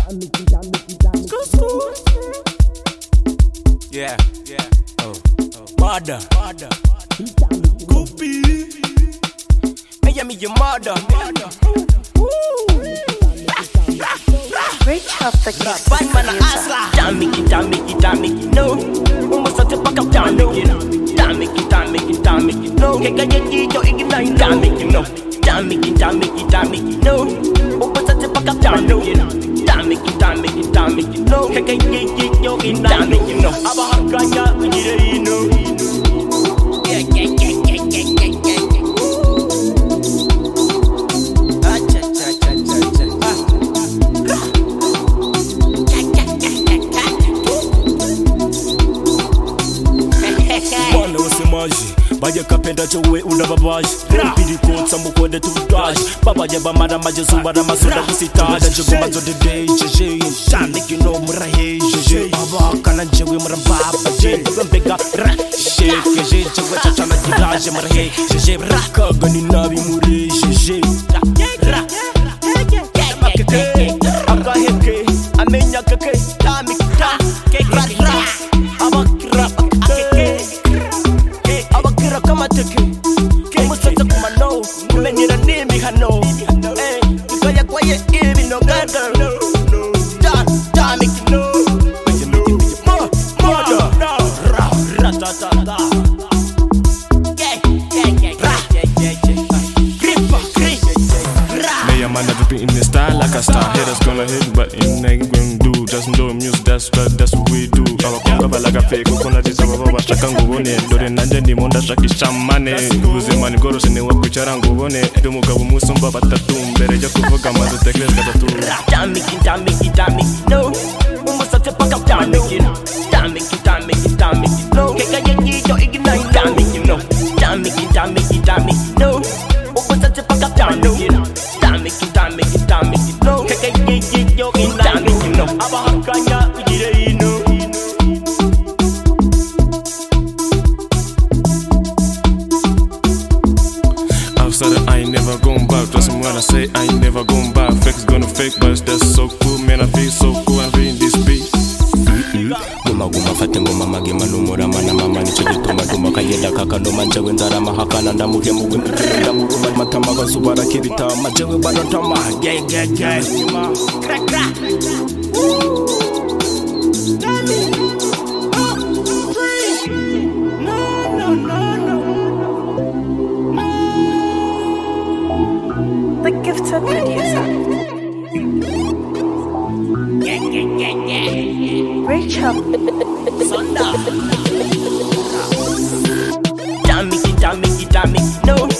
Yeah. Mother. Goopy. Miami, your mother. Rich of the Kicks Batman Asra. Damn it, no. Almost at the back of town, no. Damn it, no. Kekayaki, yo ignite. Damn it, no. Damn it, no. Almost at the back of town, no. Damn it, no. Kekayaki, yo ignite. Damn it, no. Abahakanya, you know. Yeah. Baje kapenda chowe unababaji Pidi kotsa mukode tudaji Baba jeba mara maje zumbara masunda kusitaji Jogoma zote day jeje Shani kino murahe jeje Baba kana jewe murambaba jeje Mbega ra shake jeje Jewe chachana jidaje murahe jeje Raka gani nabi mure jeje Ra Makeke Aka heke Amenya keke Tami kita Ra Abakira kama teke Kemo sasa kuma no Kumenyera nimi hano Kikaya kwa ye ibi no gada Da miki no Mother Ra-ta-ta-ta Me and man never been in this style like a star. Haters gonna hate, but in ain't gonna do. Just enjoy music, that's what we do. Our conga like a fake, kuna disa baba shaka ngubone. Dore nanje ndi monda shaki shamane. Uze mani goro sine wa kuchara ngubone. Domo kabu musumba batatu mbere ya kuvuga mazo tekles gatatu. Damn it, no. Almost at the back of town, no. Damn it, no. Kekayaki, yo ignite. Damn it, no. Damn it, no. Almost at the back of town, no. Damn it, no. Kekayaki, yo ignite. Damn it, no. Abahakanya, you know. I ain't never going back. Trust me when I say I ain't never going back. Fake's gonna fake, but that's so cool. Man, I feel so cool and reading this beat. Guma fate ngoma magema numura mana mama nicho gituma duma kayeda kaka no manje wenzara mahakana ndamuge mugwe mpitenda muruma matama bazubara kirita majewe banotama gang crack The Gifted Producer Rich of Damn it, no.